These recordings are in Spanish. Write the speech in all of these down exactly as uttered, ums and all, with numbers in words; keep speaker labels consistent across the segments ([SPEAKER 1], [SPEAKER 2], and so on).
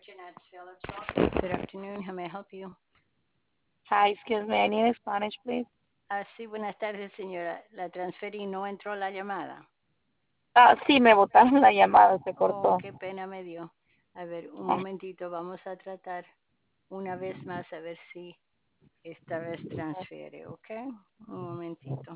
[SPEAKER 1] Jeanette Phillips office. Good afternoon. How may I help you?
[SPEAKER 2] Hi, excuse me, I need Spanish, please.
[SPEAKER 1] Ah, sí, buenas tardes, señora. La transferí, no entró la llamada.
[SPEAKER 2] Ah, sí, me botaron la llamada, se
[SPEAKER 1] Oh,
[SPEAKER 2] cortó.
[SPEAKER 1] qué pena me dio. A ver, un
[SPEAKER 2] Ah,
[SPEAKER 1] momentito, vamos a tratar una vez más a ver si esta vez transfiere, ¿ok? Un momentito.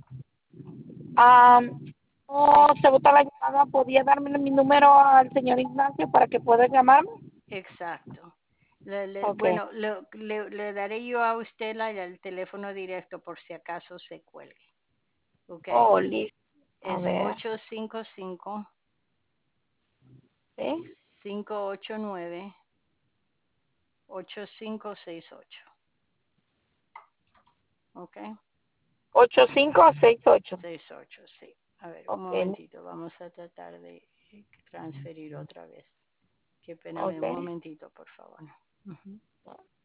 [SPEAKER 2] ah, oh, se botó la llamada. ¿Podía darme mi número al señor Ignacio para que pueda llamarme?
[SPEAKER 1] Exacto. Le- le-
[SPEAKER 2] Ok.
[SPEAKER 1] bueno, le, le- le daré yo a usted la, el teléfono directo por si acaso se cuelgue, ¿ok?
[SPEAKER 2] Oh, listo. A
[SPEAKER 1] Es
[SPEAKER 2] ver.
[SPEAKER 1] ocho cinco cinco,
[SPEAKER 2] ¿Sí?
[SPEAKER 1] cinco ocho nueve, ocho cinco seis ocho, ¿ok?
[SPEAKER 2] ocho cinco seis ocho.
[SPEAKER 1] Seis ocho, sí. A ver, un
[SPEAKER 2] Ok.
[SPEAKER 1] momentito, vamos a tratar de transferir otra vez. Qué pena, me- un
[SPEAKER 2] Ok.
[SPEAKER 1] momentito, por favor. Ujú.